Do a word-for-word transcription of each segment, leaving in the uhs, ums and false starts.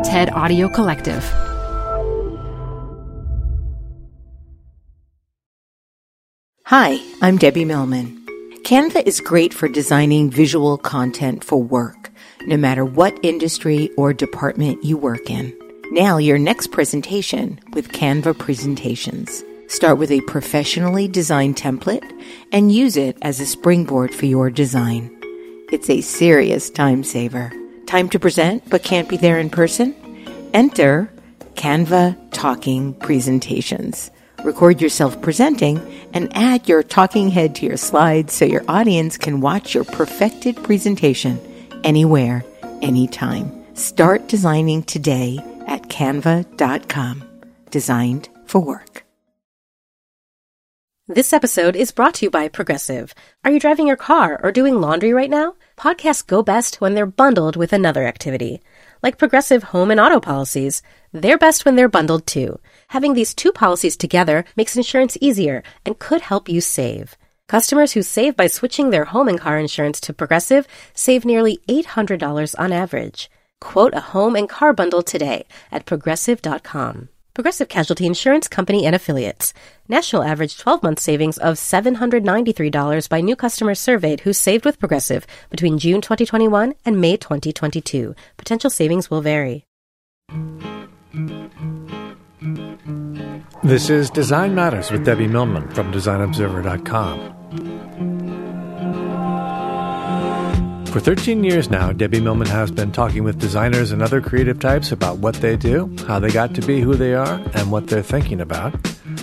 TED Audio Collective. Hi, I'm Debbie Millman. Canva is great for designing visual content for work, no matter what industry or department you work in. Now, your next presentation with Canva Presentations. Start with a professionally designed template and use it as a springboard for your design. It's a serious time saver. Time to present but can't be there in person? Enter Canva Talking Presentations. Record yourself presenting and add your talking head to your slides so your audience can watch your perfected presentation anywhere, anytime. Start designing today at canva dot com. Designed for work. This episode is brought to you by Progressive. Are you driving your car or doing laundry right now? Podcasts go best when they're bundled with another activity. Like Progressive home and auto policies, they're best when they're bundled too. Having these two policies together makes insurance easier and could help you save. Customers who save by switching their home and car insurance to Progressive save nearly eight hundred dollars on average. Quote a home and car bundle today at progressive dot com. Progressive Casualty Insurance Company and Affiliates. National average twelve-month savings of seven hundred ninety-three dollars by new customers surveyed who saved with Progressive between June twenty twenty-one and May twenty twenty-two. Potential savings will vary. This is Design Matters with Debbie Millman from design observer dot com. For thirteen years now, Debbie Millman has been talking with designers and other creative types about what they do, how they got to be who they are, and what they're thinking about.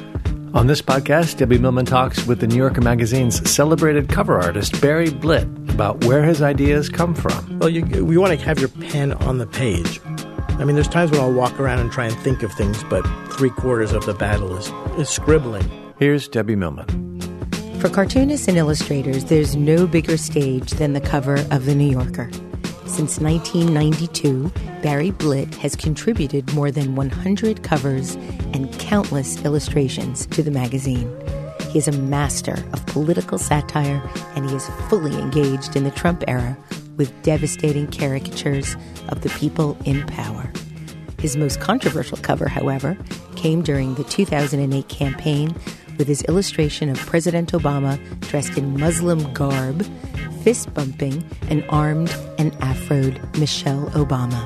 On this podcast, Debbie Millman talks with the New Yorker Magazine's celebrated cover artist, Barry Blitt, about where his ideas come from. Well, you, we want to have your pen on the page. I mean, there's times when I'll walk around and try and think of things, but three quarters of the battle is, is scribbling. Here's Debbie Millman. For cartoonists and illustrators, there's no bigger stage than the cover of The New Yorker. Since nineteen ninety-two, Barry Blitt has contributed more than one hundred covers and countless illustrations to the magazine. He is a master of political satire, and he is fully engaged in the Trump era with devastating caricatures of the people in power. His most controversial cover, however, came during the two thousand eight campaign with his illustration of President Obama dressed in Muslim garb, fist-bumping an armed and afroed Michelle Obama.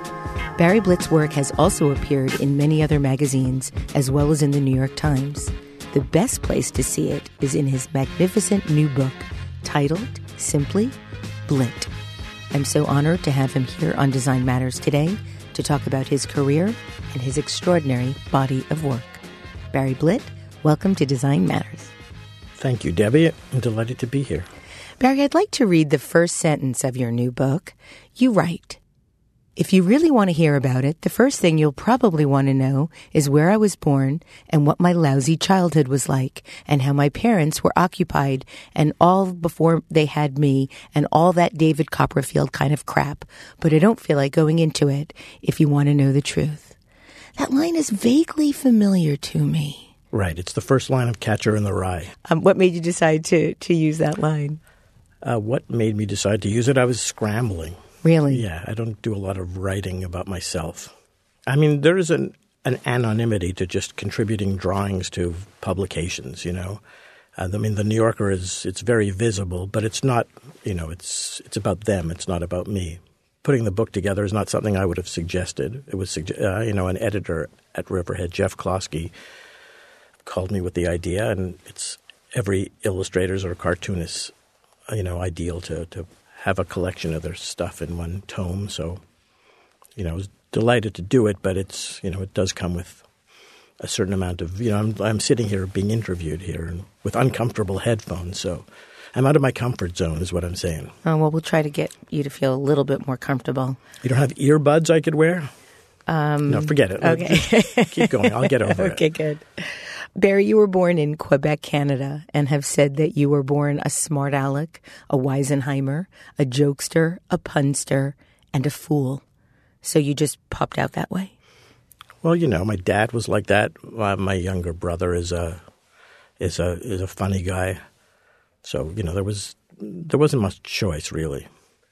Barry Blitt's work has also appeared in many other magazines, as well as in the New York Times. The best place to see it is in his magnificent new book, titled simply Blitt. I'm so honored to have him here on Design Matters today to talk about his career and his extraordinary body of work. Barry Blitt, welcome to Design Matters. Thank you, Debbie. I'm delighted to be here. Barry, I'd like to read the first sentence of your new book. You write, "If you really want to hear about it, the first thing you'll probably want to know is where I was born and what my lousy childhood was like and how my parents were occupied and all before they had me and all that David Copperfield kind of crap. But I don't feel like going into it if you want to know the truth." That line is vaguely familiar to me. Right. It's the first line of Catcher in the Rye. Um, what made you decide to, to use that line? Uh, what made me decide to use it? I was scrambling. Really? Yeah. I don't do a lot of writing about myself. I mean, there is an, an anonymity to just contributing drawings to publications, you know. Uh, I mean, the New Yorker is it's very visible, but it's not, you know, it's it's about them. It's not about me. Putting the book together is not something I would have suggested. It was, uh, you know, an editor at Riverhead, Jeff Klosky, called me with the idea, and it's every illustrator's or cartoonist's, you know, ideal to, to have a collection of their stuff in one tome. So, you know, I was delighted to do it, but it's, you know, it does come with a certain amount of, you know, I'm, I'm sitting here being interviewed here and with uncomfortable headphones, so I'm out of my comfort zone is what I'm saying. Oh, well, we'll try to get you to feel a little bit more comfortable. You don't have earbuds I could wear? Um, no, forget it. Okay. Keep going. I'll get over okay, it. Okay, good. Barry, you were born in Quebec, Canada, and have said that you were born a smart aleck, a Weisenheimer, a jokester, a punster, and a fool. So you just popped out that way? Well, you know, my dad was like that. Uh, my younger brother is a is a is a funny guy. So, you know, there was there wasn't much choice, really.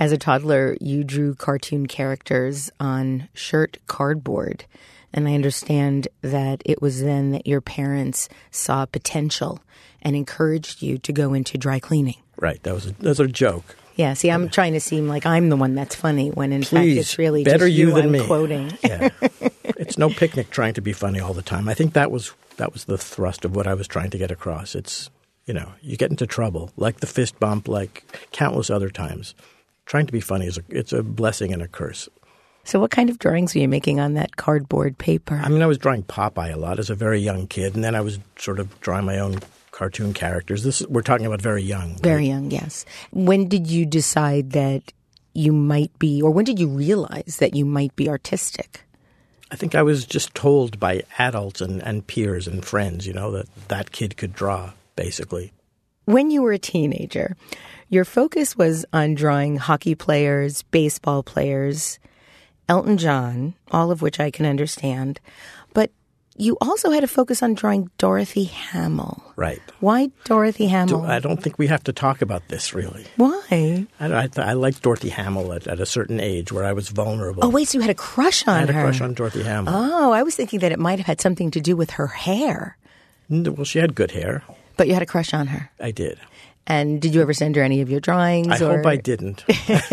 As a toddler, you drew cartoon characters on shirt cardboard. And I understand that it was then that your parents saw potential and encouraged you to go into dry cleaning. Right. That was a, that was a joke. Yeah. See, I'm trying to seem like I'm the one that's funny when in Please, fact it's really better just you, you than I'm me. quoting. Yeah. It's no picnic trying to be funny all the time. I think that was that was the thrust of what I was trying to get across. It's, you know, you get into trouble, like the fist bump, like countless other times. Trying to be funny is a, it's a blessing and a curse. So what kind of drawings were you making on that cardboard paper? I mean, I was drawing Popeye a lot as a very young kid, and then I was sort of drawing my own cartoon characters. This we're talking about very young. Very right? young, yes. When did you decide that you might be, or when did you realize that you might be artistic? I think I was just told by adults and, and peers and friends, you know, that that kid could draw, basically. When you were a teenager, your focus was on drawing hockey players, baseball players, Elton John, all of which I can understand. But you also had a focus on drawing Dorothy Hamill. Right. Why Dorothy Hamill? I don't think we have to talk about this, really. Why? I, I, I liked Dorothy Hamill at, at a certain age where I was vulnerable. Oh, wait, so you had a crush on her. I had a crush on Dorothy Hamill. Oh, I was thinking that it might have had something to do with her hair. Well, she had good hair. But you had a crush on her. I did. And did you ever send her any of your drawings? I or? hope I didn't.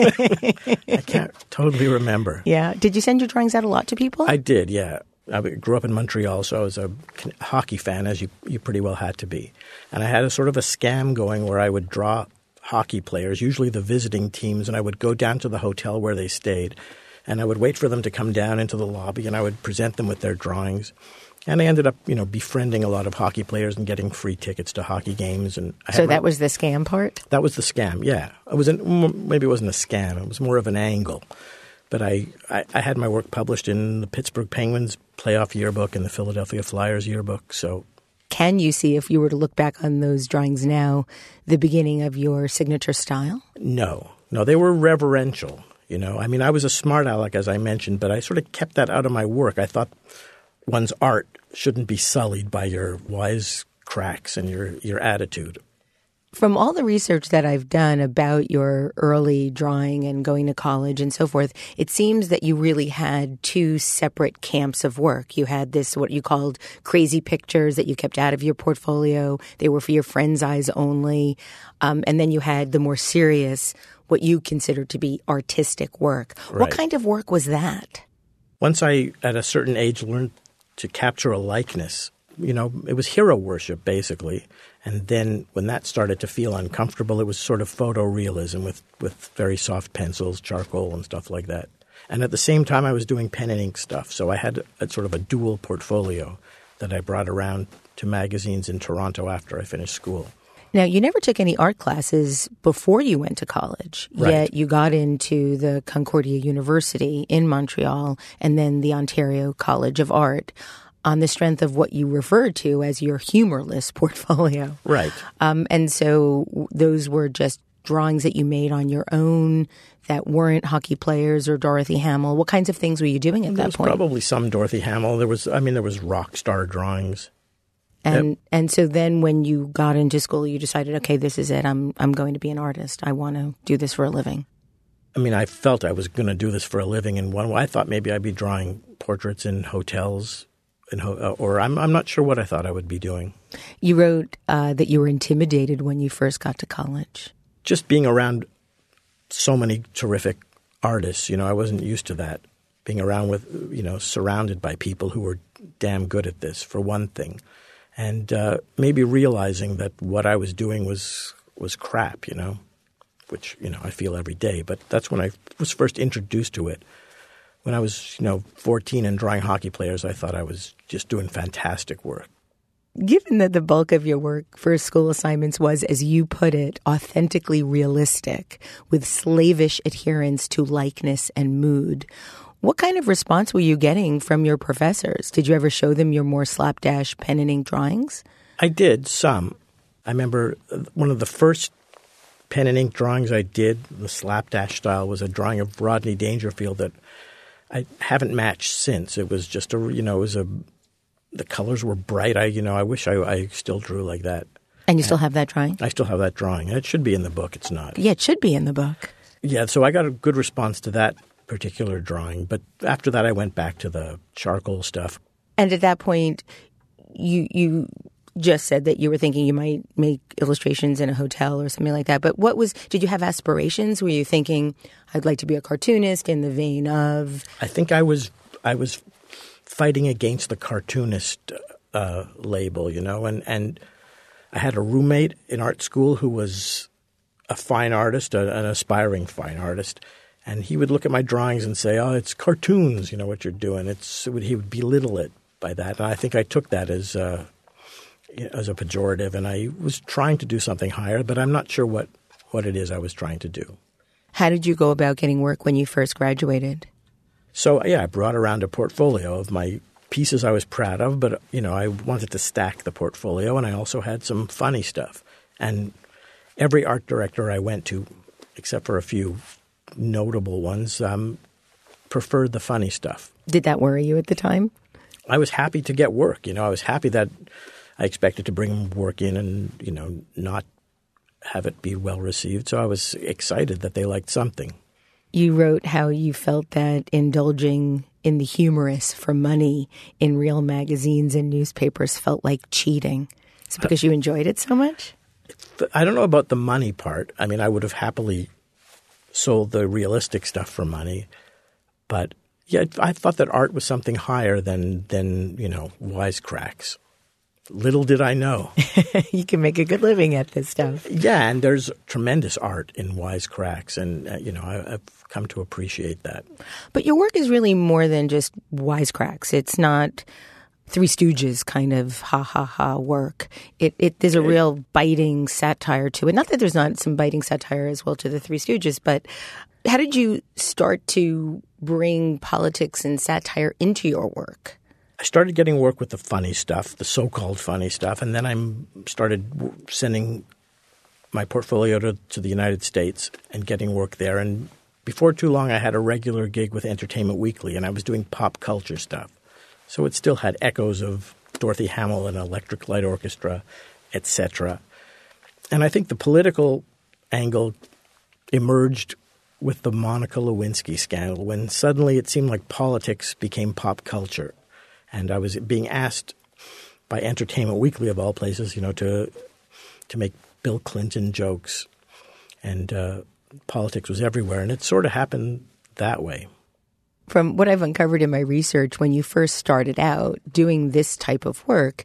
I can't totally remember. Yeah. Did you send your drawings out a lot to people? I did, yeah. I grew up in Montreal, so I was a hockey fan, as you, you pretty well had to be. And I had a sort of a scam going where I would draw hockey players, usually the visiting teams, and I would go down to the hotel where they stayed, and I would wait for them to come down into the lobby, and I would present them with their drawings. And I ended up, you know, befriending a lot of hockey players and getting free tickets to hockey games. And I so my, that was the scam part? That was the scam, yeah. It was an, maybe it wasn't a scam. It was more of an angle. But I, I, I had my work published in the Pittsburgh Penguins playoff yearbook and the Philadelphia Flyers yearbook. So, can you see, if you were to look back on those drawings now, the beginning of your signature style? No. No, they were reverential, you know. I mean, I was a smart aleck, as I mentioned, but I sort of kept that out of my work. I thought one's art shouldn't be sullied by your wise cracks and your, your attitude. From all the research that I've done about your early drawing and going to college and so forth, it seems that you really had two separate camps of work. You had this, what you called crazy pictures that you kept out of your portfolio. They were for your friends' eyes only. Um, and then you had the more serious, what you considered to be artistic work. Right. What kind of work was that? Once I, at a certain age, learned to capture a likeness, you know, it was hero worship, basically. And then when that started to feel uncomfortable, it was sort of photorealism with, with very soft pencils, charcoal and stuff like that. And at the same time, I was doing pen and ink stuff. So I had a, sort of a dual portfolio that I brought around to magazines in Toronto after I finished school. Now, you never took any art classes before you went to college, right. Yet you got into the Concordia University in Montreal and then the Ontario College of Art on the strength of what you referred to as your humorless portfolio. Right. Um, and so those were just drawings that you made on your own that weren't hockey players or Dorothy Hamill. What kinds of things were you doing at there that was point? Probably some Dorothy Hamill. There was, I mean, there was rock star drawings. And yep. and so then when you got into school, you decided, okay, this is it. I'm I'm going to be an artist. I want to do this for a living. I mean, I felt I was going to do this for a living in one way. I thought maybe I'd be drawing portraits in hotels, in ho- or I'm I'm not sure what I thought I would be doing. You wrote uh, that you were intimidated when you first got to college. Just being around so many terrific artists, you know, I wasn't used to that. Being around with, you know, surrounded by people who were damn good at this, for one thing. And uh, maybe realizing that what I was doing was was crap, you know, which, you know, I feel every day. But that's when I was first introduced to it. When I was, you know, fourteen and drawing hockey players, I thought I was just doing fantastic work. Given that the bulk of your work for school assignments was, as you put it, authentically realistic, with slavish adherence to likeness and mood, what kind of response were you getting from your professors? Did you ever show them your more slapdash pen and ink drawings? I did, some. I remember one of the first pen and ink drawings I did, the slapdash style, was a drawing of Rodney Dangerfield that I haven't matched since. It was just a, you know, it was a, the colors were bright. I, you know, I wish I, I still drew like that. And you still have that drawing? I still have that drawing. It should be in the book. It's not. Yeah, it should be in the book. Yeah, so I got a good response to that particular drawing. But after that, I went back to the charcoal stuff. And at that point, you you just said that you were thinking you might make illustrations in a hotel or something like that. But what was – did you have aspirations? Were you thinking, I'd like to be a cartoonist in the vein of – I think I was I was fighting against the cartoonist uh, label, you know, and, and I had a roommate in art school who was a fine artist, a, an aspiring fine artist, and he would look at my drawings and say, oh, it's cartoons, you know, what you're doing. It's it would, he would belittle it by that. And I think I took that as uh, – as a pejorative, and I was trying to do something higher, but I'm not sure what, what it is I was trying to do. How did you go about getting work when you first graduated? So, yeah, I brought around a portfolio of my pieces I was proud of, but, you know, I wanted to stack the portfolio, and I also had some funny stuff. And every art director I went to, except for a few notable ones, um, preferred the funny stuff. Did that worry you at the time? I was happy to get work. You know, I was happy that I expected to bring work in and, you know, not have it be well received. So I was excited that they liked something. You wrote how you felt that indulging in the humorous for money in real magazines and newspapers felt like cheating. Is it because you enjoyed it so much? I don't know about the money part. I mean, I would have happily sold the realistic stuff for money. But, yeah, I thought that art was something higher than, than you know, wisecracks. Little did I know. You can make a good living at this stuff. Yeah, and there's tremendous art in wisecracks, and, uh, you know, I, I've come to appreciate that. But your work is really more than just wisecracks. It's not Three Stooges kind of ha-ha-ha work. It, it There's a real biting satire to it. Not that there's not some biting satire as well to the Three Stooges, but how did you start to bring politics and satire into your work? I started getting work with the funny stuff, the so-called funny stuff, and then I started sending my portfolio to, to the United States and getting work there. And before too long, I had a regular gig with Entertainment Weekly, and I was doing pop culture stuff. So it still had echoes of Dorothy Hamill and Electric Light Orchestra, et cetera. And I think the political angle emerged with the Monica Lewinsky scandal, when suddenly it seemed like politics became pop culture. And I was being asked by Entertainment Weekly, of all places, you know, to to make Bill Clinton jokes. And uh, politics was everywhere. And it sort of happened that way. From what I've uncovered in my research, when you first started out doing this type of work,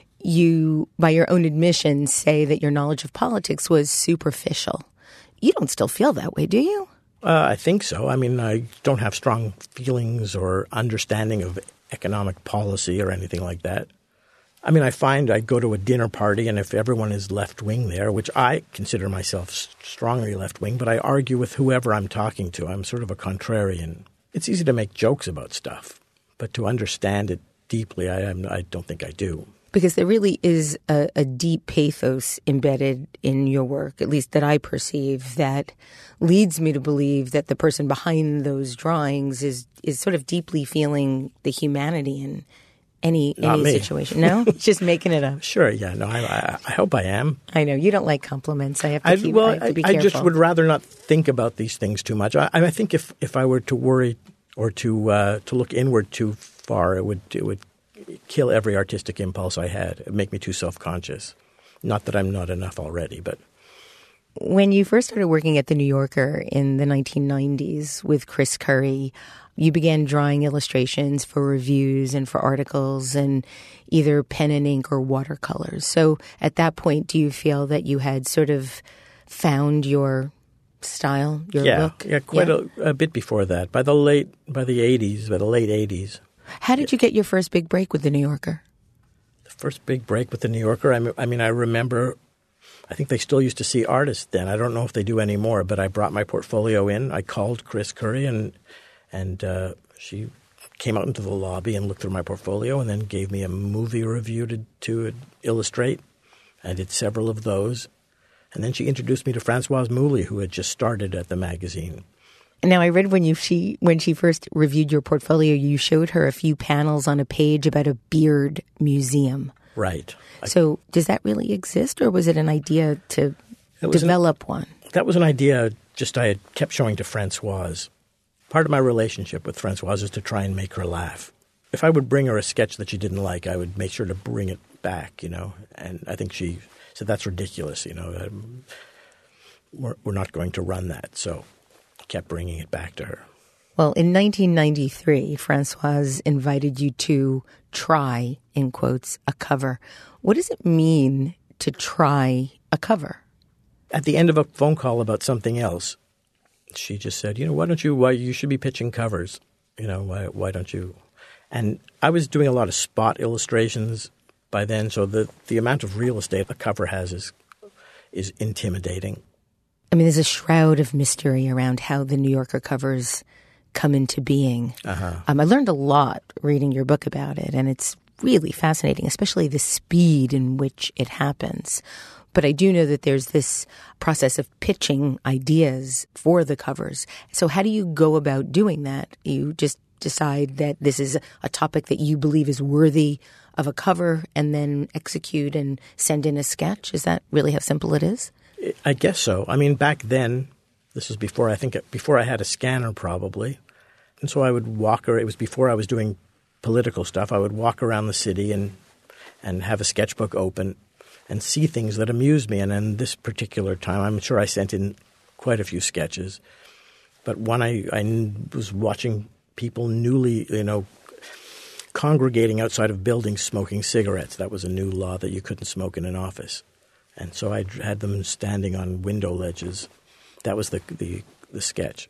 you, by your own admission, say that your knowledge of politics was superficial. You don't still feel that way, do you? Uh, I think so. I mean, I don't have strong feelings or understanding of economic policy or anything like that. I mean, I find I go to a dinner party, and if everyone is left-wing there, which I consider myself strongly left-wing, but I argue with whoever I'm talking to. I'm sort of a contrarian. It's easy to make jokes about stuff, but to understand it deeply, I, I'm, I don't think I do. Because there really is a, a deep pathos embedded in your work, at least that I perceive, that leads me to believe that the person behind those drawings is is sort of deeply feeling the humanity in any Not any me. situation. No? Just making it up. Sure, yeah. No, I, I, I hope I am. I know. You don't like compliments. I have to, I, keep, well, I have to be I, careful. I just would rather not think about these things too much. I, I think if, if I were to worry or to uh, to look inward too far, it would it would kill every artistic impulse I had. It would make me too self-conscious. Not that I'm not enough already, but... When you first started working at The New Yorker in the nineteen nineties with Chris Curry, you began drawing illustrations for reviews and for articles and either pen and ink or watercolors. So at that point, do you feel that you had sort of found your style, your yeah, look? Yeah, quite yeah. A, a bit before that. By the late, by the eighties, by the late eighties. How did you get your first big break with The New Yorker? The first big break with The New Yorker, I mean, I mean, I remember, I think they still used to see artists then. I don't know if they do anymore, but I brought my portfolio in. I called Chris Curry, and and uh, she came out into the lobby and looked through my portfolio and then gave me a movie review to, to illustrate. I did several of those. And then she introduced me to Françoise Mouly, who had just started at the magazine. Now, I read when you she when she first reviewed your portfolio, you showed her a few panels on a page about a beard museum. Right. So does that really exist, or was it an idea to develop an, one? That was an idea just I had kept showing to Françoise. Part of my relationship with Françoise is to try and make her laugh. If I would bring her a sketch that she didn't like, I would make sure to bring it back, you know. And I think she said, that's ridiculous, you know. Um, we're, we're not going to run that. So I kept bringing it back to her. Well, in nineteen ninety-three, Françoise invited you to try, in quotes, a cover. What does it mean to try a cover? At the end of a phone call about something else, she just said, you know, why don't you, why you should be pitching covers. You know, why, why don't you? And I was doing a lot of spot illustrations by then, so the, the amount of real estate a cover has is is intimidating. I mean, there's a shroud of mystery around how the New Yorker covers come into being. Uh-huh. Um, I learned a lot reading your book about it, and it's really fascinating, especially the speed in which it happens. But I do know that there's this process of pitching ideas for the covers. So how do you go about doing that? You just decide that this is a topic that you believe is worthy of a cover and then execute and send in a sketch? Is that really how simple it is? I guess so. I mean, back then, this was before I think before I had a scanner probably. And so I would walk around. It was before I was doing political stuff. I would walk around the city and and have a sketchbook open and see things that amused me. And in this particular time, I'm sure I sent in quite a few sketches. But one I, I was watching people newly, you know, congregating outside of buildings smoking cigarettes. That was a new law that you couldn't smoke in an office. And so I had them standing on window ledges. That was the the, the sketch.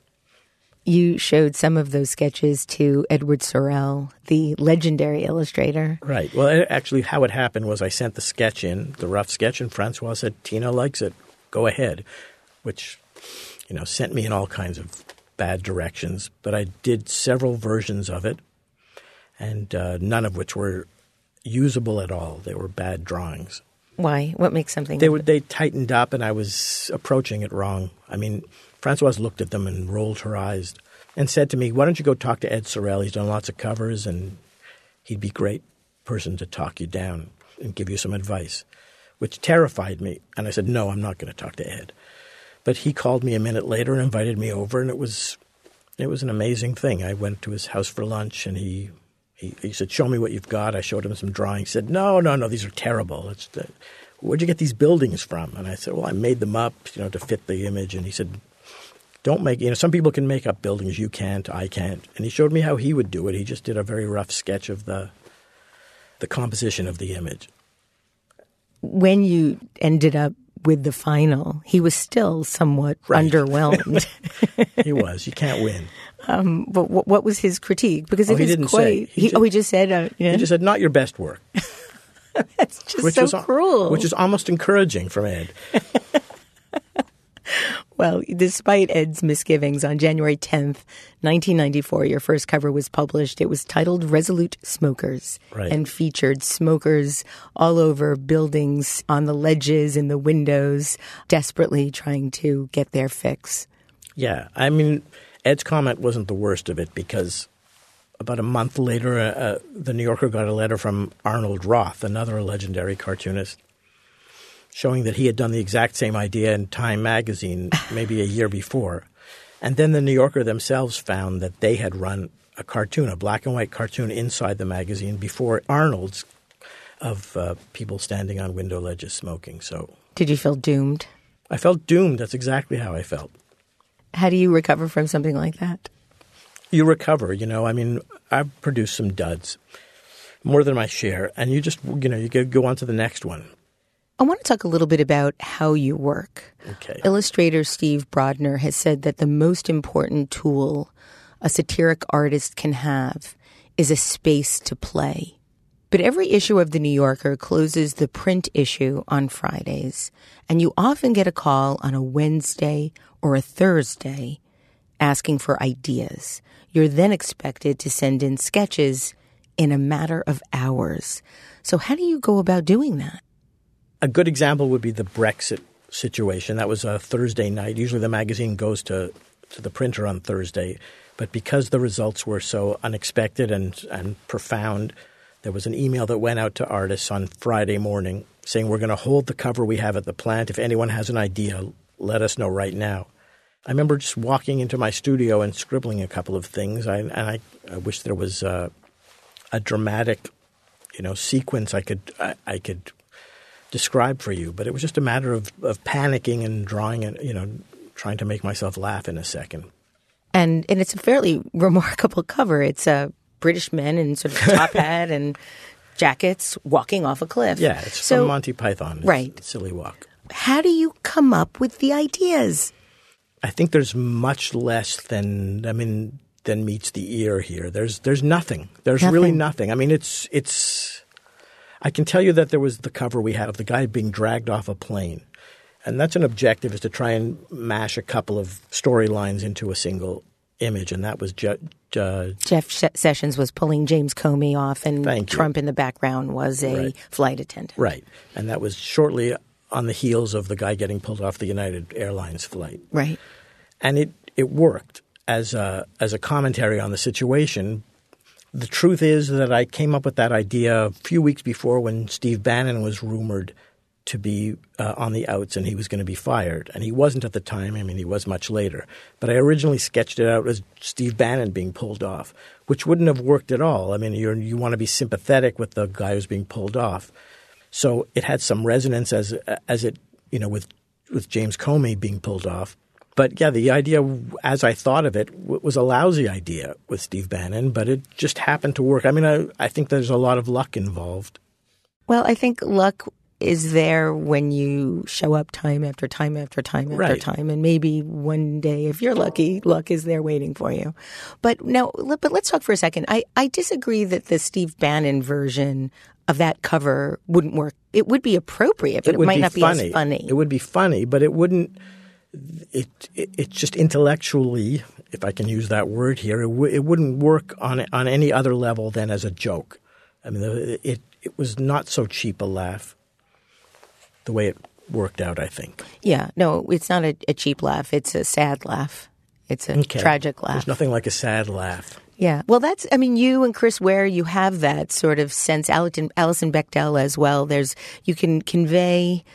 You showed some of those sketches to Edward Sorel, the legendary illustrator. Right. Well, actually, how it happened was I sent the sketch in, the rough sketch, and Françoise said, Tina likes it. Go ahead, which, you know, sent me in all kinds of bad directions. But I did several versions of it, and uh, none of which were usable at all. They were bad drawings. Why? What makes something? They were, they tightened up, and I was approaching it wrong. I mean, Françoise looked at them and rolled her eyes and said to me, why don't you go talk to Ed Sorel? He's done lots of covers, and he'd be a great person to talk you down and give you some advice, which terrified me. And I said, no, I'm not going to talk to Ed. But he called me a minute later and invited me over, and it was it was an amazing thing. I went to his house for lunch, and he he, he said, show me what you've got. I showed him some drawings. He said, no, no, no, these are terrible. It's the, where'd you get these buildings from? And I said, well, I made them up, you know, to fit the image. And he said, don't make, you know, some people can make up buildings. You can't, I can't. And he showed me how he would do it. He just did a very rough sketch of the the composition of the image. When you ended up with the final, he was still somewhat right. underwhelmed. He was. You can't win. Um, but what, what was his critique? Because oh, it he is didn't quite. Say. He, he, just, oh, he just said. Uh, yeah. He just said, "Not your best work." That's just which so was, cruel. Which is almost encouraging from Ed. Well, despite Ed's misgivings, on January tenth, nineteen ninety-four, your first cover was published. It was titled Resolute Smokers right. and featured smokers all over buildings, on the ledges, in the windows, desperately trying to get their fix. Yeah. I mean, Ed's comment wasn't the worst of it because about a month later, uh, the New Yorker got a letter from Arnold Roth, another legendary cartoonist, showing that he had done the exact same idea in Time magazine maybe a year before. And then the New Yorker themselves found that they had run a cartoon, a black and white cartoon inside the magazine before Arnold's of uh, people standing on window ledges smoking. So, did you feel doomed? I felt doomed. That's exactly how I felt. How do you recover from something like that? You recover, you know. I mean, I've produced some duds, more than my share, and you just, you know, you go on to the next one. I want to talk a little bit about how you work. Okay. Illustrator Steve Brodner has said that the most important tool a satiric artist can have is a space to play. But every issue of The New Yorker closes the print issue on Fridays, and you often get a call on a Wednesday or a Thursday asking for ideas. You're then expected to send in sketches in a matter of hours. So how do you go about doing that? A good example would be the Brexit situation. That was a Thursday night. Usually the magazine goes to, to the printer on Thursday. But because the results were so unexpected and, and profound, there was an email that went out to artists on Friday morning saying, we're going to hold the cover we have at the plant. If anyone has an idea, let us know right now. I remember just walking into my studio and scribbling a couple of things. I, and I, I wish there was a, a dramatic, you know, sequence I could I, I could describe for you. But it was just a matter of, of panicking and drawing and, you know, trying to make myself laugh in a second. And and it's a fairly remarkable cover. It's a British men in sort of top hat and jackets walking off a cliff. Yeah, it's so, from Monty Python. It's right. a silly walk. How do you come up with the ideas? I think there's much less than I mean than meets the ear here. There's there's nothing. There's nothing. really nothing. I mean, it's it's. I can tell you that there was the cover we had of the guy being dragged off a plane, and that's an objective, is to try and mash a couple of storylines into a single image, and that was ju- ju- Jeff Sessions was pulling James Comey off, and Thank Trump you. in the background was a Right. flight attendant. Right, and that was shortly on the heels of the guy getting pulled off the United Airlines flight. Right. And it, it worked as a, as a commentary on the situation. The truth is that I came up with that idea a few weeks before, when Steve Bannon was rumored to be uh, on the outs and he was going to be fired. And he wasn't at the time. I mean, he was much later. But I originally sketched it out as Steve Bannon being pulled off, which wouldn't have worked at all. I mean, you're, you want to be sympathetic with the guy who's being pulled off. So it had some resonance as as it, you know, with with James Comey being pulled off. But yeah, the idea, as I thought of it, w- was a lousy idea with Steve Bannon, but it just happened to work. I mean, I, I think there's a lot of luck involved. Well, I think luck is there when you show up time after time after time after Right. time, and maybe one day, if you're lucky, luck is there waiting for you. But now, but let's talk for a second. I, I disagree that the Steve Bannon version of that cover wouldn't work. It would be appropriate, but it, would might be not funny. be as funny. It would be funny, but it wouldn't. It, it it's just intellectually, if I can use that word here, it, w- it wouldn't work on on any other level than as a joke. I mean, it it was not so cheap a laugh the way it worked out, I think. Yeah, no, it's not a, a cheap laugh. It's a sad laugh. It's a Okay. tragic laugh. There's nothing like a sad laugh. Yeah. Well, that's, I mean, you and Chris Ware, you have that sort of sense. Alison, Alison Bechdel as well. There's, you can convey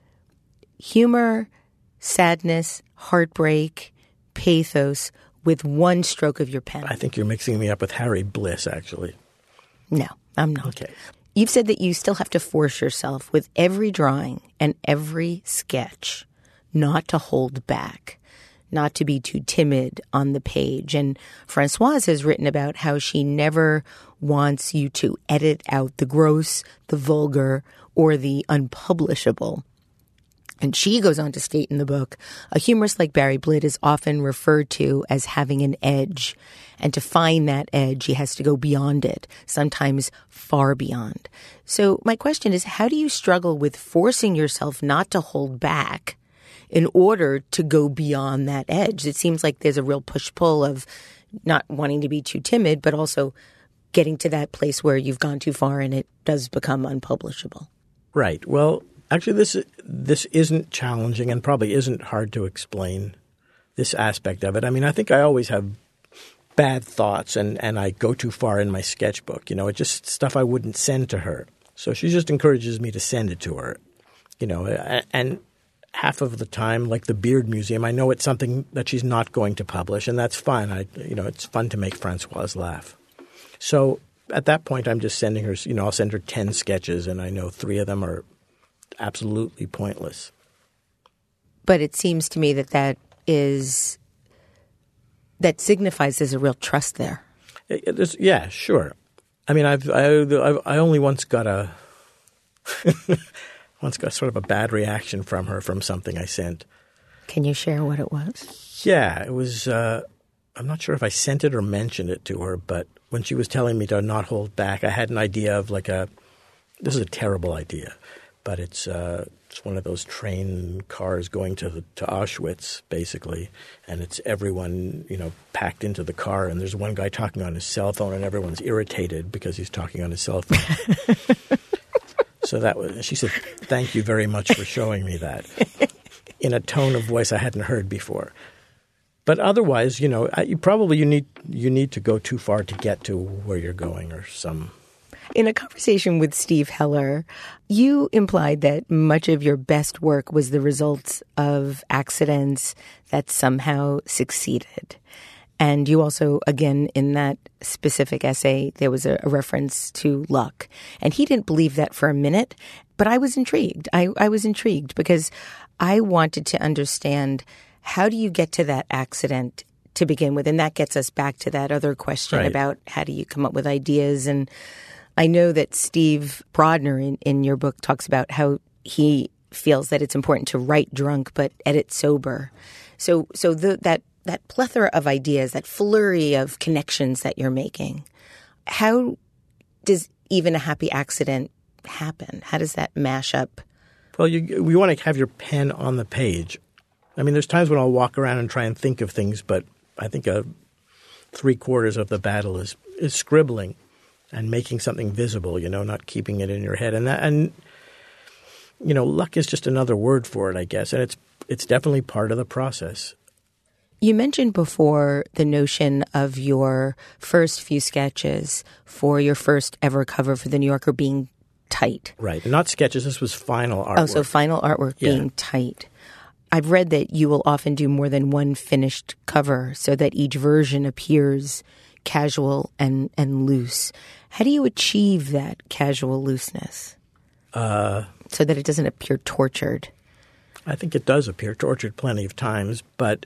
humor, sadness, heartbreak, pathos with one stroke of your pen. I think you're mixing me up with Harry Bliss, actually. No, I'm not. Okay. You've said that you still have to force yourself with every drawing and every sketch not to hold back, not to be too timid on the page. And Françoise has written about how she never wants you to edit out the gross, the vulgar, or the unpublishable. And she goes on to state in the book, a humorist like Barry Blitt is often referred to as having an edge. And to find that edge, he has to go beyond it, sometimes far beyond. So my question is, how do you struggle with forcing yourself not to hold back in order to go beyond that edge? It seems like there's a real push-pull of not wanting to be too timid, but also getting to that place where you've gone too far and it does become unpublishable. Right. Well, actually, this this isn't challenging and probably isn't hard to explain, this aspect of it. I mean, I think I always have bad thoughts and, and I go too far in my sketchbook. You know, it's just stuff I wouldn't send to her. So she just encourages me to send it to her, you know, and half of the time, like the Beard Museum, I know it's something that she's not going to publish, and that's fun. I, you know, it's fun to make Françoise laugh. So at that point, I'm just sending her, you know, I'll send her ten sketches, and I know three of them are absolutely pointless. But it seems to me that that is that signifies there's a real trust there. It, it is, yeah, sure. I mean, I've I, I've, I only once got a once got sort of a bad reaction from her from something I sent. Can you share what it was? Yeah, it was. Uh, I'm not sure if I sent it or mentioned it to her, but when she was telling me to not hold back, I had an idea of like a. This is a terrible idea, but it's uh, it's one of those train cars going to the, to Auschwitz, basically, and it's everyone, you know, packed into the car, and there's one guy talking on his cell phone, and everyone's irritated because he's talking on his cell phone. So that was. She said, "Thank you very much for showing me that," in a tone of voice I hadn't heard before. But otherwise, you know, you probably you need you need to go too far to get to where you're going, or some. in a conversation with Steve Heller, you implied that much of your best work was the result of accidents that somehow succeeded. And you also, again, in that specific essay, there was a, a reference to luck. And he didn't believe that for a minute, but I was intrigued. I, I was intrigued because I wanted to understand, how do you get to that accident to begin with? And that gets us back to that other question Right. about how do you come up with ideas. And I know that Steve Brodner in, in your book talks about how he feels that it's important to write drunk but edit sober. So so the, that that plethora of ideas, that flurry of connections that you're making, how does even a happy accident happen? How does that mash up? Well, you we want to have your pen on the page. I mean, there's times when I'll walk around and try and think of things, but I think a three quarters of the battle is is scribbling and making something visible, you know, not keeping it in your head. And that, and you know, luck is just another word for it, I guess, and it's it's definitely part of the process. You mentioned before the notion of your first few sketches for your first ever cover for The New Yorker being tight. Right. Not sketches. This was final artwork. Oh, so final artwork Yeah. being tight. I've read that you will often do more than one finished cover so that each version appears casual and, and loose. How do you achieve that casual looseness Uh, so that it doesn't appear tortured? I think it does appear tortured plenty of times, but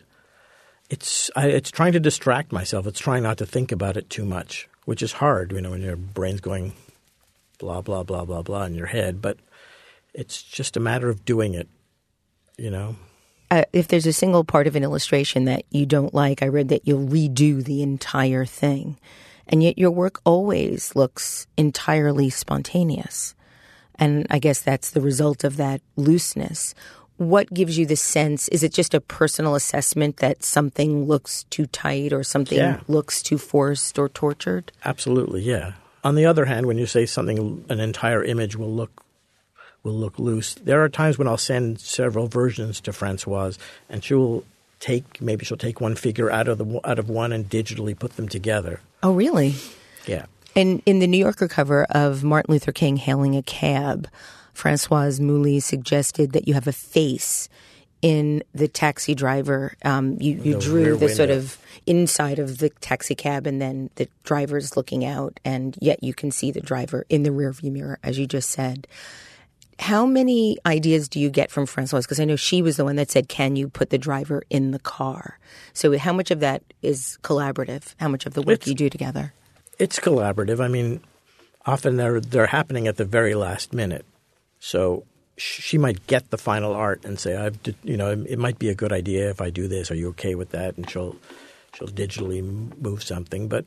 it's I, it's trying to distract myself. It's trying not to think about it too much, which is hard, you know, when your brain's going blah, blah, blah, blah, blah in your head. But it's just a matter of doing it, you know. Uh, if there's a single part of an illustration that you don't like, I read that you'll redo the entire thing. And yet your work always looks entirely spontaneous. And I guess that's the result of that looseness. What gives you the sense? Is it just a personal assessment that something looks too tight or something Yeah. looks too forced or tortured? Absolutely, yeah. On the other hand, when you say something, an entire image will look will look loose, there are times when I'll send several versions to Francoise, and she will take maybe she'll take one figure out of the out of one and digitally put them together. Oh, really? Yeah. And in the New Yorker cover of Martin Luther King hailing a cab, Francoise Mouly suggested that you have a face in the taxi driver. Um, you you The drew rear the sort window. of inside of the taxi cab, and then the driver's looking out, and yet you can see the driver in the rearview mirror, as you just said. How many ideas do you get from Francoise? Because I know she was the one that said, can you put the driver in the car? So how much of that is collaborative? How much of the work It's- you do together? It's collaborative. I mean, often they're they're happening at the very last minute. So sh- she might get the final art and say, "I've d- you know, it might be a good idea if I do this. Are you okay with that?" And she'll she'll digitally move something. But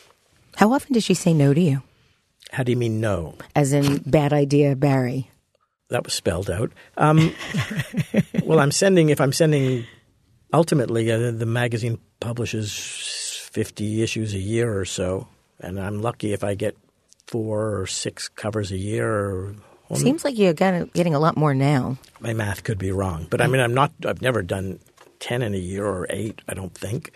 How often does she say no to you? how do you mean no? As in, bad idea, Barry. That was spelled out. Um, well, I'm sending if I'm sending. Ultimately, uh, the magazine publishes fifty issues a year or so, and I'm lucky if I get four or six covers a year. Or, well, Seems like you're getting getting a lot more now. my math could be wrong, but I mean, I'm not. I've never done ten in a year or eight. I don't think.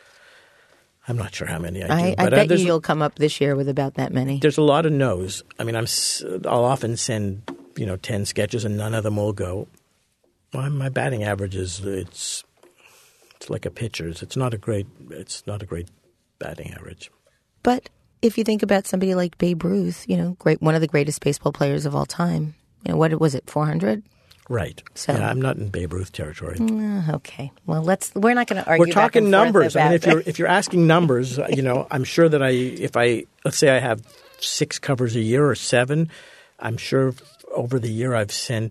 I'm not sure how many I do. I, I but uh, bet you there's, you'll come up this year with about that many. there's a lot of no's. I mean, I'm. s- I'll often send you know ten sketches, and none of them will go. Well, my batting average is it's it's like a pitcher's. It's not a great. It's not a great batting average. But if you think about somebody like Babe Ruth, you know, great one of the greatest baseball players of all time. You know, what was it, four hundred? Right. So- yeah, I'm not in Babe Ruth territory. Uh, okay. Well, let's. We're not going to argue. We're back talking and forth numbers. I mean, about if you're that. if you're asking numbers, you know, I'm sure that I if I let's say I have six covers a year or seven, I'm sure over the year I've sent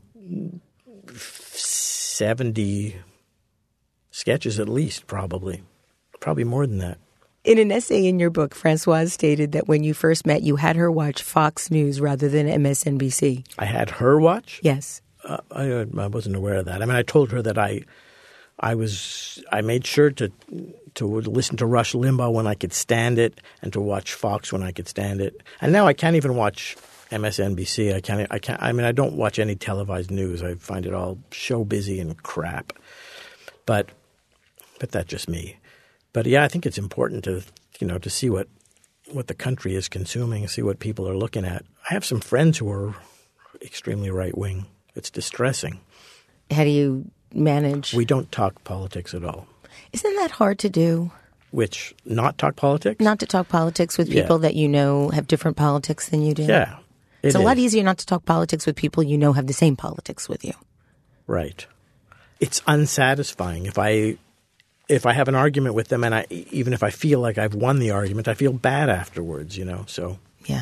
seventy sketches at least, probably, probably more than that. In an essay in your book, Francoise stated that when you first met, you had her watch Fox News rather than M S N B C. I had her watch. Yes. Uh, I, I wasn't aware of that. I mean, I told her that I, I was, I made sure to to listen to Rush Limbaugh when I could stand it, and to watch Fox when I could stand it. And now I can't even watch M S N B C. I can't. I can't. I mean, I don't watch any televised news. I find it all show busy and crap. But, but that's just me. But yeah, I think it's important to you know to see what what the country is consuming, see what people are looking at. I have some friends who are extremely right-wing. It's distressing. How do you manage? We don't talk politics at all. Isn't that hard to do? Which, not talk politics? Not to talk politics with people Yeah. that you know have different politics than you do? Yeah. It's it a lot is. easier not to talk politics with people you know have the same politics with you. Right. It's unsatisfying. If I if I have an argument with them and I even if I feel like I've won the argument, I feel bad afterwards, you know. So Yeah.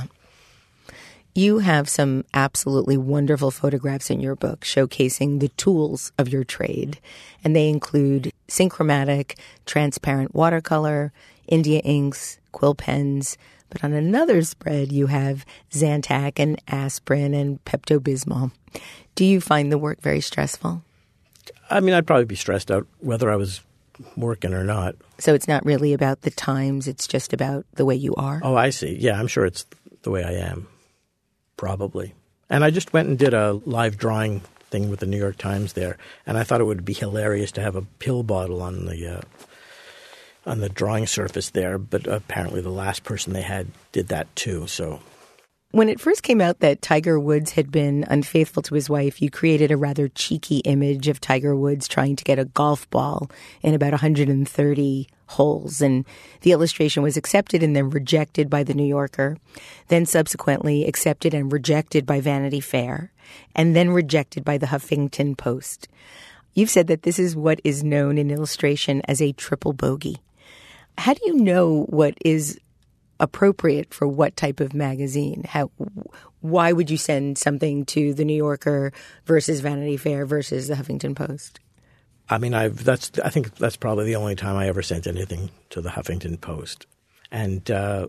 You have some absolutely wonderful photographs in your book showcasing the tools of your trade, and they include synchromatic, transparent watercolor, India inks, quill pens. But on another spread, you have Zantac and aspirin and Pepto-Bismol. Do you find the work very stressful? I mean, I'd probably be stressed out whether I was working or not. So it's not really about the times, it's just about the way you are? Oh, I see. Yeah, I'm sure it's the way I am. Probably. And I just went and did a live drawing thing with the New York Times there, and I thought it would be hilarious to have a pill bottle on the uh, on the drawing surface there, but apparently the last person they had did that too, so... When it first came out that Tiger Woods had been unfaithful to his wife, you created a rather cheeky image of Tiger Woods trying to get a golf ball in about one hundred thirty holes. And the illustration was accepted and then rejected by the New Yorker, then subsequently accepted and rejected by Vanity Fair, and then rejected by the Huffington Post. You've said that this is what is known in illustration as a triple bogey. How do you know what is appropriate for what type of magazine? How, why would you send something to the New Yorker versus Vanity Fair versus the Huffington Post? I mean, I've that's I think that's probably the only time I ever sent anything to the Huffington Post. And uh,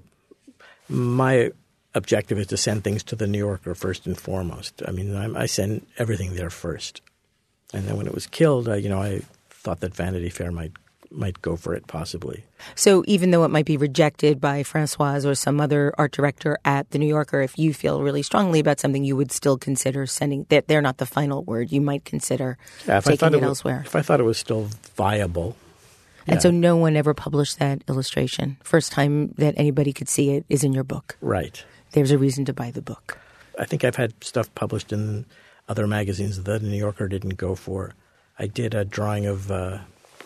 my objective is to send things to the New Yorker first and foremost. I mean, I, I send everything there first. And then when it was killed, uh, you know, I thought that Vanity Fair might might go for it possibly. So even though it might be rejected by Francoise or some other art director at the New Yorker, if you feel really strongly about something, you would still consider sending that. They're not the final word. You might consider yeah, if I taking thought it, it was, elsewhere. If I thought it was still viable. And yeah. so no one ever published that illustration. First time that anybody could see it is in your book. Right. There's a reason to buy the book. I think I've had stuff published in other magazines that the New Yorker didn't go for. I did a drawing of uh,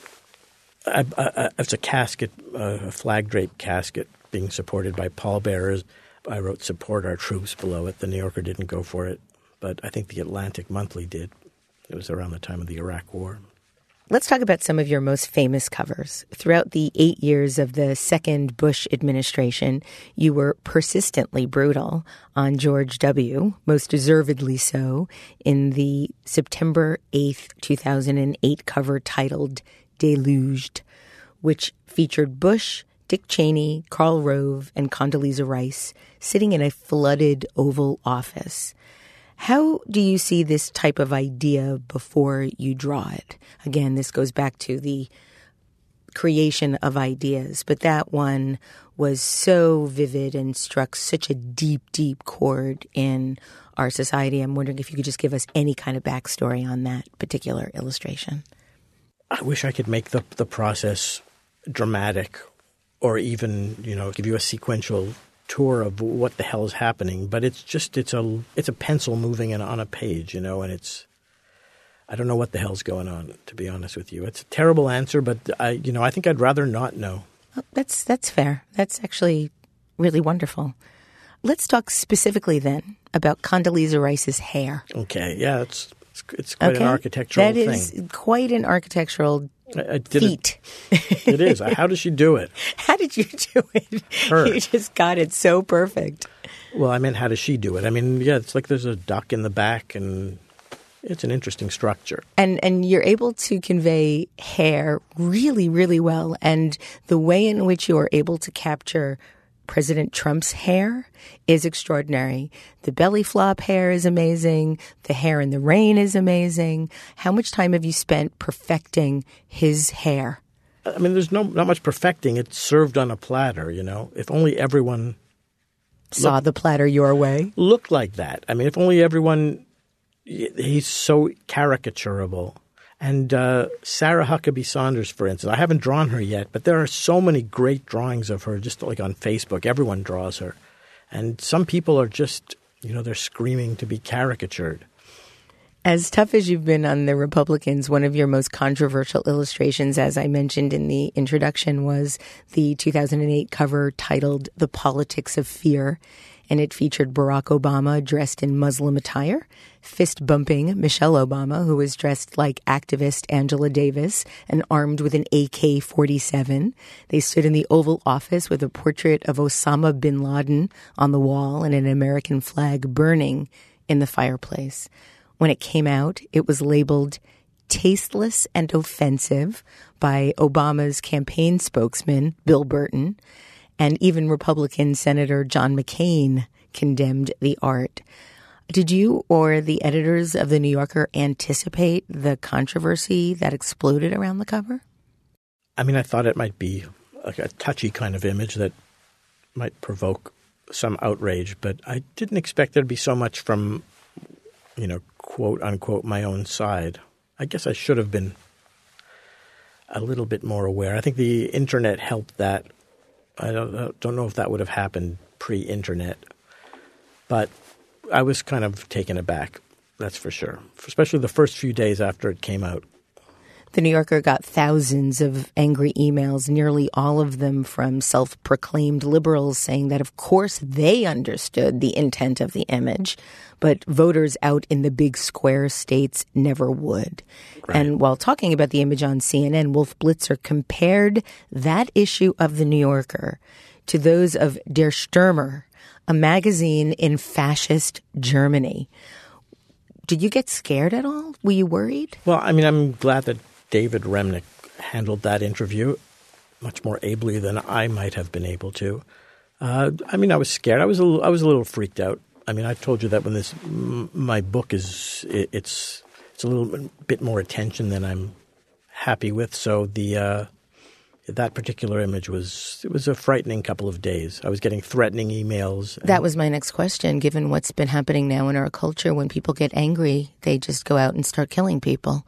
I, I, it's a casket, uh, a flag draped casket being supported by pallbearers. I wrote "Support our troops" below it. The New Yorker didn't go for it, but I think the Atlantic Monthly did. It was around the time of the Iraq War. Let's talk about some of your most famous covers. Throughout the eight years of the second Bush administration, you were persistently brutal on George W., most deservedly so, in the September eighth, two thousand eight cover titled Deluged, which featured Bush, Dick Cheney, Karl Rove, and Condoleezza Rice sitting in a flooded Oval Office. How do you see this type of idea before you draw it? Again, this goes back to the creation of ideas, but that one was so vivid and struck such a deep, deep chord in our society. I'm wondering if you could just give us any kind of backstory on that particular illustration. I wish I could make the the process dramatic, or even, you know, give you a sequential tour of what the hell is happening. But it's just it's a it's a pencil moving in, on a page, you know, and it's I don't know what the hell's going on, to be honest with you. It's a terrible answer, but I you know I think I'd rather not know. Oh, that's that's fair. That's actually really wonderful. Let's talk specifically then about Condoleezza Rice's hair. Okay, yeah, it's it's, it's quite okay. an architectural that thing. That is quite an architectural I, I did feat. It, it is. How does she do it? How did you do it? Her. You just got it so perfect. Well, I meant, how does she do it? I mean, yeah, it's like there's a duck in the back, and it's an interesting structure. And and you're able to convey hair really, really well. And the way in which you are able to capture President Trump's hair is extraordinary. The belly flop hair is amazing. The hair in the rain is amazing. How much time have you spent perfecting his hair? I mean, there's no not much perfecting. It's served on a platter, you know. If only everyone saw look, the platter your way. Looked like that. I mean, if only everyone – he's so caricaturable. And uh, Sarah Huckabee Sanders, for instance, I haven't drawn her yet, but there are so many great drawings of her just like on Facebook. Everyone draws her. And some people are just, you know, they're screaming to be caricatured. As tough as you've been on the Republicans, one of your most controversial illustrations, as I mentioned in the introduction, was the two thousand eight cover titled The Politics of Fear. And it featured Barack Obama dressed in Muslim attire, fist-bumping Michelle Obama, who was dressed like activist Angela Davis and armed with an A K forty-seven. They stood in the Oval Office with a portrait of Osama bin Laden on the wall and an American flag burning in the fireplace. When it came out, it was labeled tasteless and offensive by Obama's campaign spokesman, Bill Burton, and even Republican Senator John McCain condemned the art. Did you or the editors of The New Yorker anticipate the controversy that exploded around the cover? I mean, I thought it might be like a touchy kind of image that might provoke some outrage, but I didn't expect there to be so much from, you know, quote unquote, my own side. I guess I should have been a little bit more aware. I think the internet helped that. I don't, don't know if that would have happened pre-internet, but I was kind of taken aback, that's for sure, especially the first few days after it came out. The New Yorker got thousands of angry emails, nearly all of them from self-proclaimed liberals saying that, of course, they understood the intent of the image, but voters out in the big square states never would. Right. And while talking about the image on C N N, Wolf Blitzer compared that issue of The New Yorker to those of Der Stürmer, a magazine in fascist Germany. Did you get scared at all? Were you worried? Well, I mean, I'm glad that David Remnick handled that interview much more ably than I might have been able to. Uh, I mean, I was scared. I was a little, I was a little freaked out. I mean, I told you that when this m- my book is it, it's it's a little bit more attention than I'm happy with. So the uh, that particular image was it was a frightening couple of days. I was getting threatening emails. That was my next question. Given what's been happening now in our culture, when people get angry, they just go out and start killing people.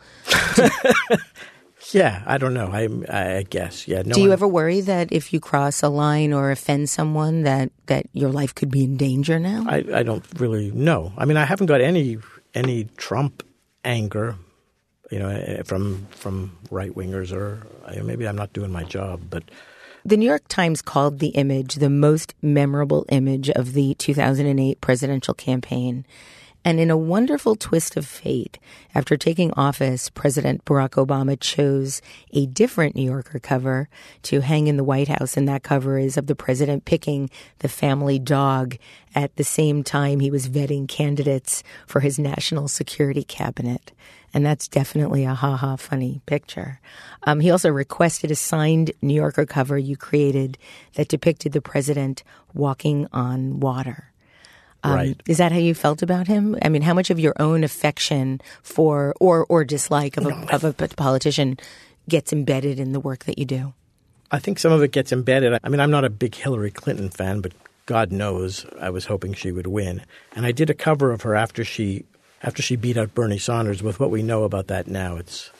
Yeah, I don't know. I I guess. Yeah. No Do you one... ever worry that if you cross a line or offend someone that, that your life could be in danger now? I, I don't really know. I mean, I haven't got any any Trump anger, you know, from from right wingers, or maybe I'm not doing my job. But the New York Times called the image the most memorable image of the two thousand eight presidential campaign. And in a wonderful twist of fate, after taking office, President Barack Obama chose a different New Yorker cover to hang in the White House. And that cover is of the president picking the family dog at the same time he was vetting candidates for his national security cabinet. And that's definitely a ha-ha funny picture. Um, he also requested a signed New Yorker cover you created that depicted the president walking on water. Um, right. Is that how you felt about him? I mean, how much of your own affection for or or dislike of a, no, of a politician gets embedded in the work that you do? I think some of it gets embedded. I mean, I'm not a big Hillary Clinton fan, but God knows I was hoping she would win. And I did a cover of her after she after she beat out Bernie Sanders. With what we know about that now, it's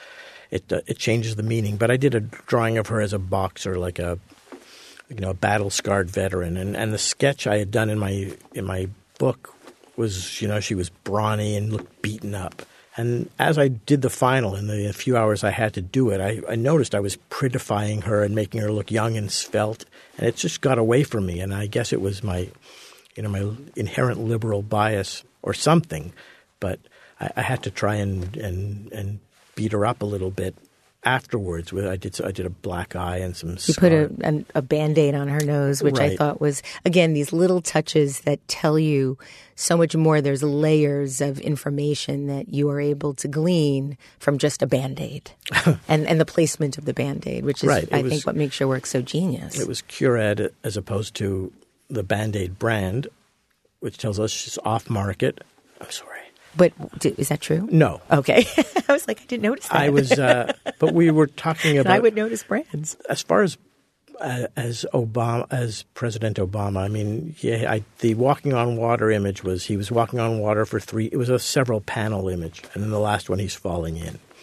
it uh, it changes the meaning. But I did a drawing of her as a boxer, like a you know, a battle-scarred veteran. And, and the sketch I had done in my in my book was, you know, she was brawny and looked beaten up. And as I did the final, in the few hours I had to do it, I, I noticed I was prettifying her and making her look young and svelte. And it just got away from me. And I guess it was my, you know, my inherent liberal bias or something. But I, I had to try and, and, and beat her up a little bit. Afterwards, I did I did a black eye and some You put a, a, a Band-Aid on her nose, which right. I thought was, again, these little touches that tell you so much more. There's layers of information that you are able to glean from just a Band-Aid and, and the placement of the Band-Aid, which is, right. I was, think, what makes your work so genius. It was Curad as opposed to the Band-Aid brand, which tells us she's off-market. I'm sorry. But is that true? No. Okay. I was like, I didn't notice that. I was, uh, but we were talking about. I would notice brands. As far as uh, as Obama, as President Obama, I mean, yeah, I, the walking on water image was he was walking on water for three. It was a several panel image, and then the last one he's falling in.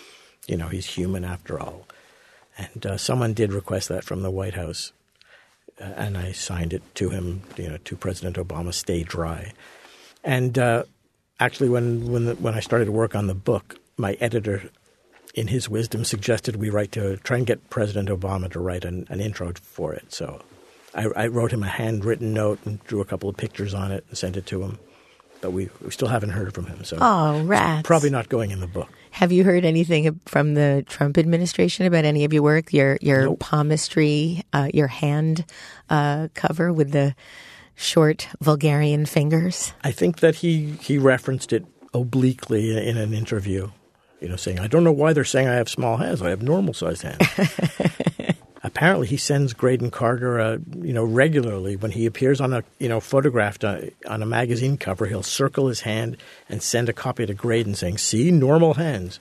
You know, he's human after all. And uh, someone did request that from the White House, uh, and I signed it to him, you know, to President Obama, stay dry. And uh, actually, when when, the, when I started to work on the book, my editor, in his wisdom, suggested we write to try and get President Obama to write an, an intro for it. So I, I wrote him a handwritten note and drew a couple of pictures on it and sent it to him. But we, we still haven't heard from him. So oh, rats. It's probably not going in the book. Have you heard anything from the Trump administration about any of your work, your your Nope. palmistry, uh, your hand uh, cover with the short Vulgarian fingers? I think that he, he referenced it obliquely in an interview, you know, saying, I don't know why they're saying I have small hands. I have normal-sized hands. Apparently, he sends Graydon Carter, uh, you know, regularly. When he appears on a, you know, photographed on, on a magazine cover, he'll circle his hand and send a copy to Graydon saying, see, normal hands.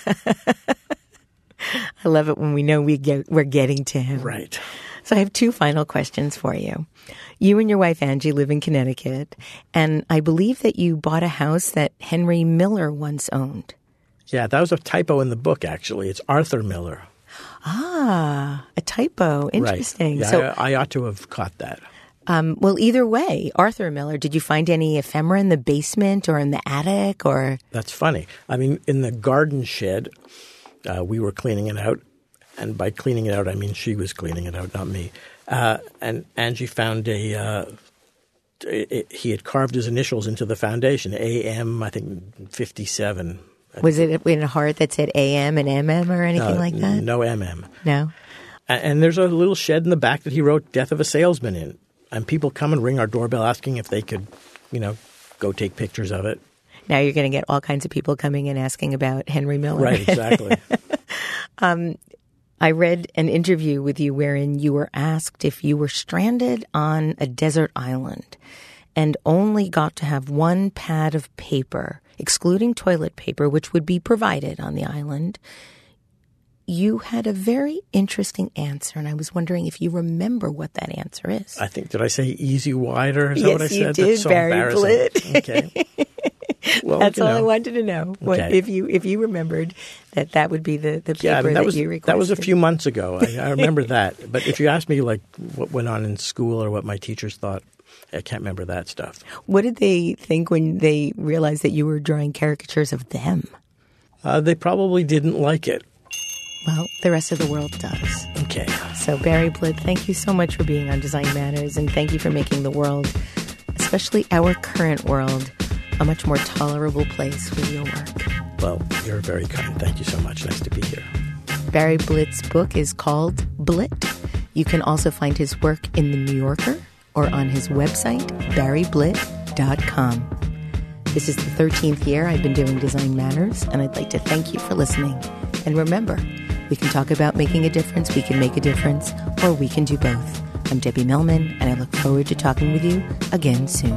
I love it when we know we get, we're getting to him. Right. So I have two final questions for you. You and your wife, Angie, live in Connecticut, and I believe that you bought a house that Henry Miller once owned. Yeah, that was a typo in the book, actually. It's Arthur Miller. Ah, a typo. Interesting. Right. Yeah, so, I, I ought to have caught that. um, well, either way, Arthur Miller, did you find any ephemera in the basement or in the attic or? That's funny. I mean, in the garden shed, uh, we were cleaning it out. And by cleaning it out, I mean she was cleaning it out, not me. Uh, and Angie found a uh, – it, he had carved his initials into the foundation, A M, I think, fifty-seven. Was it in a heart that said A M and M M or anything uh, like that? No M M. No? And, and there's a little shed in the back that he wrote Death of a Salesman in. And people come and ring our doorbell asking if they could, you know, go take pictures of it. Now you're going to get all kinds of people coming and asking about Henry Miller. Right, exactly. um, I read an interview with you wherein you were asked if you were stranded on a desert island and only got to have one pad of paper, excluding toilet paper, which would be provided on the island. You had a very interesting answer, and I was wondering if you remember what that answer is. I think, did I say easy wider? Is yes, that what I said? you did, That's so Barry embarrassing. Blitt. Okay. Well, That's all know. I wanted to know. What, Okay. If you if you remembered that that would be the, the paper Yeah, I mean, that, that was, you requested. that was a few months ago. I, I remember that. But if you ask me, like, what went on in school or what my teachers thought, I can't remember that stuff. What did they think when they realized that you were drawing caricatures of them? Uh, they probably didn't like it. Well, the rest of the world does. Okay. So, Barry Blitt, thank you so much for being on Design Matters, and thank you for making the world, especially our current world, a much more tolerable place with your work. Well, you're very kind. Thank you so much. Nice to be here. Barry Blitt's book is called Blitt. You can also find his work in The New Yorker or on his website, barry blitt dot com. This is the thirteenth year I've been doing Design Matters, and I'd like to thank you for listening. And remember, we can talk about making a difference, we can make a difference, or we can do both. I'm Debbie Millman, and I look forward to talking with you again soon.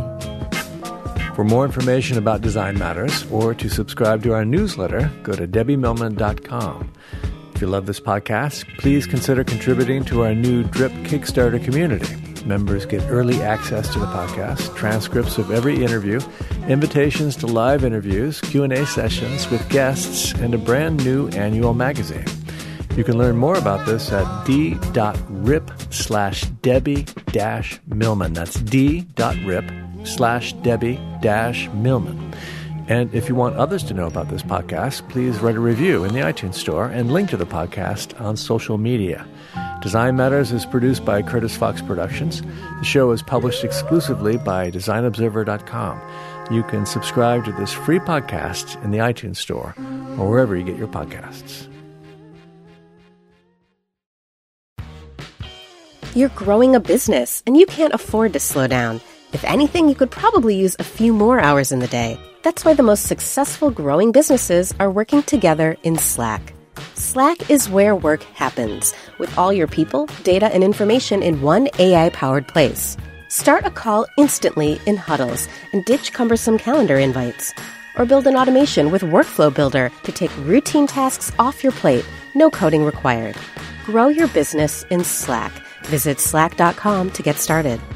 For more information about Design Matters or to subscribe to our newsletter, go to debbie millman dot com. If you love this podcast, please consider contributing to our new Drip Kickstarter community. Members get early access to the podcast, transcripts of every interview, invitations to live interviews, Q and A sessions with guests, and a brand new annual magazine. You can learn more about this at d.rip slash Debbie dash Millman. That's d.rip slash Debbie dash Millman. And if you want others to know about this podcast, please write a review in the iTunes Store and link to the podcast on social media. Design Matters is produced by Curtis Fox Productions. The show is published exclusively by design observer dot com. You can subscribe to this free podcast in the iTunes Store or wherever you get your podcasts. You're growing a business, and you can't afford to slow down. If anything, you could probably use a few more hours in the day. That's why the most successful growing businesses are working together in Slack. Slack is where work happens, with all your people, data, and information in one A I-powered place. Start a call instantly in huddles and ditch cumbersome calendar invites. Or build an automation with Workflow Builder to take routine tasks off your plate, no coding required. Grow your business in Slack. Visit slack dot com to get started.